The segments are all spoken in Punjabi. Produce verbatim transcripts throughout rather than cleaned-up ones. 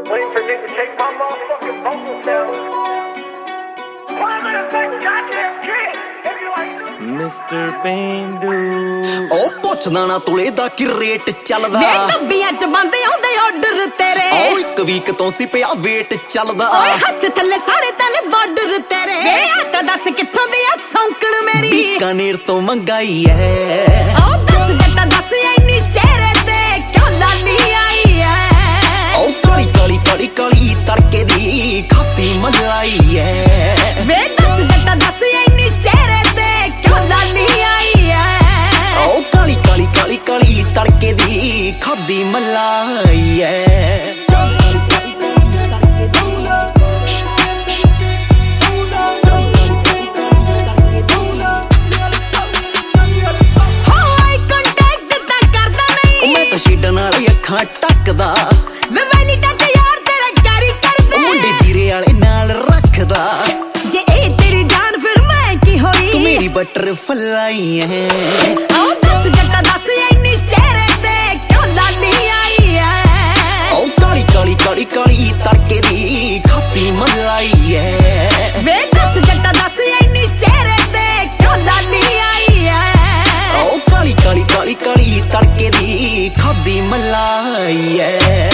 Waiting for Nick to take my motherfucking vocal down. Why am I a fucking goddamn kid? If you like Mister Pendu ਉਹ ਪੁੱਛਦਾ ਨਾ ਤੁਲੇ ਦਾ ਕੀ ਰੇਟ ਚੱਲਦਾ ਵੇ ਡੱਬੀਆਂ ਚ ਬੰਦ ਆਉਂਦੇ ਆਰਡਰ ਤੇਰੇ ਓ ਇੱਕ ਵੀਕ ਤੋਂ ਸੀ ਪਿਆ ਵੇਟ ਚੱਲਦਾ ਓਏ ਹੱਥ ਥੱਲੇ ਸਾਰੇ ਤਲੇ ਬਾਰਡਰ ਤੇਰੇ ਵੇ ਆਟਾ ਦੱਸ ਕਿੱਥੋਂ ਦੀ ਆ ਸੌਂਕਣ ਮੇਰੀ ਬੀਕਾਨੇਰ ਤੋਂ ਮੰਗਾਈ ਐ ਓ ਦੱਸ ਜੱਟਾ ਦੱਸ ਐਨੀ ਚਿਹਰੇ ਤੇ ਕਿਉਂ ਲਾਲੀ ਆਈ ਐ ਓ ਕਾਲੀ ਕਾਲੀ ਕਾਲੀ ਕਾਲੀ ਤੜਕੇ ਦੀ ਖਾਤੀ ਮਲਾਈ ਐ ਵੇ ਦੱਸ ਜੱਟਾ ਦੱਸ ਐਨੀ ਚਿਹਰੇ ਤੇ ਕਿਉਂ ਲਾਲੀ ਆਈ ਐ ਓ ਕਾਲੀ ਕਾਲੀ ਕਾਲੀ ਕਾਲੀ ਤੜਕੇ ਦੀ ਖਾਦੀ ਮਲਾਈ ਐ ਛੇਡਣ ਵਾਲੀ ਅੱਖਾਂ ਟੱਕਦਾ ਵੇ ਵੈਲੀ ਟੱਕ ਯਾਰ ਤੇਰਾ ਕੈਰੀ ਕਰਦੇ ਮੁੰਡੇ ਜੀਰੇ ਵਾਲੇ ਨਾਲ ਰੱਖਦਾ ਜੇ ਇਹ ਤੇਰੀ ਜਾਨ ਫਿਰ ਮੈਂ ਕੀ ਹੋਈ ਤੂੰ ਮੇਰੀ ਬਟਰਫਲਾਈ ਐ ਓ ਦੱਸ ਜੱਟਾ ਦੱਸ ਐਨੀ ਚਿਹਰੇ ਤੇ ਕਿਉਂ ਲਾਲੀ ਆਈ ਐ ਓ ਕਾਲੀ ਕਾਲੀ ਕਾਲੀ ਕਾਲੀ ਤੜਕੇ ਦੀ ਖਾਤੀ ਮਲਾਈ ਐ ਵੇ ਦੱਸ ਜੱਟਾ ਦੱਸ ਐਨੀ ਚਿਹਰੇ ਤੇ ਕਿਉਂ ਲਾਲੀ ਆਈ ਐ ਓ ਕਾਲੀ ਕਾਲੀ ਕਾਲੀ ਕਾਲੀ ਤੜਕੇ ਦੀ ਖਾਦੀ ਮਲਾਈ ਐ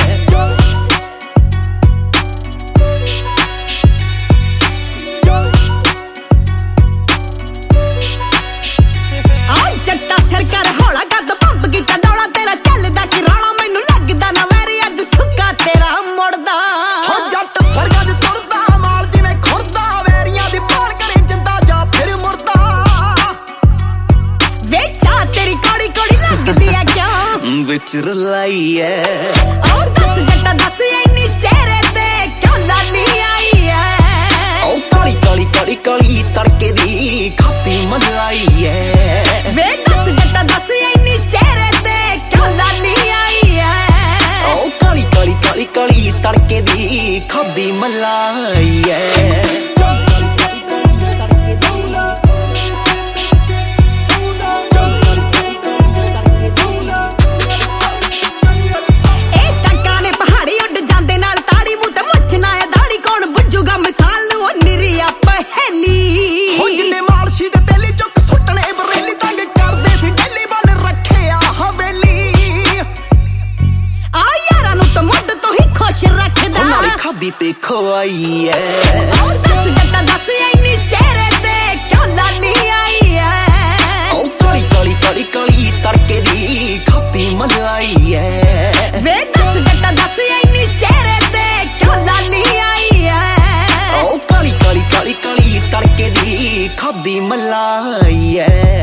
ਜੱਟਾ ਸਿਰ ਕਰ ਹੌਲਾ ਕੱਦ ਪੰਪ ਕੀਤਾ ਡੋਲਾ ਤੇਰਾ ਚੱਲਦਾ ਕਿ ਰਾਣਾ ਮੈਨੂੰ ਲੱਗਦਾ ਨਾ ਵੈਰੀ ਅੱਜ ਸੁੱਕਾ ਤੇਰਾ ਮੁੜਦਾ ਹੋ ਜੱਟ ਸਰਗਾਂ 'ਚ ਤੁਰਦਾ ਮਾਲ ਜਿਵੇਂ ਖੁਰਦਾ ਵੈਰੀਆਂ ਦੀ ਪਾਲ ਕਰੇ ਜਿੰਦਾ ਜਾਂ ਫਿਰ ਮੁਰਦਾ ਵੇ ਚਾਹ ਤੇਰੀ ਕੋੜੀ ਕੋੜੀ ਲੱਗਦੀ ਐ ਕਿਉਂ ਵਿੱਚ ਰਲਾਈ ਐ ਓ ਦੱਸ ਜੱਟਾ ਦੱਸ ਐਨੀ ਚਿਹਰੇ ਤੇ ਕਿਉਂ ਲਾਲੀ ਆਈ ਐ ਓ ਕਾਲੀ ਕਾਲੀ ਕਾਲੀ ਕਾਲੀ ਤੜਕੇ ਦੀ ਖਾਤੀ ਮਲਾਈ ਐ ਵੇ ਦੱਸ ਜੱਟਾ ਦੱਸ ਐਨੀ ਚਿਹਰੇ ਤੇ ਕਿਉਂ ਲਾਲੀ ਆਈ ਐ ਓ ਕਾਲੀ ਕਾਲੀ ਕਾਲੀ ਕਾਲੀ ਤੜਕੇ ਦੀ ਖਾਦੀ ਮਲਾਈ ਐ ਖਾਦੀ ਤੇ ਖਵਾਈ ਐ ਓ ਦੱਸ ਜੱਟਾ ਦੱਸ ਐਨੀ ਚਿਹਰੇ ਤੇ ਕਿਉਂ ਲਾਲੀ ਆਈ ਐ ਓ ਕਾਲੀ ਕਾਲੀ ਕਾਲੀ ਕਾਲੀ ਤੜਕੇ ਦੀ ਖਾਤੀ ਮਲਾਈ ਐ ਵੇ ਦੱਸ ਜੱਟਾ ਦੱਸ ਐਨੀ ਚਿਹਰੇ ਤੇ ਕਿਉਂ ਲਾਲੀ ਆਈ ਐ ਓ ਕਾਲੀ ਕਾਲੀ ਕਾਲੀ ਕਾਲੀ ਤੜਕੇ ਦੀ ਖਾਦੀ ਮਲਾਈ ਐ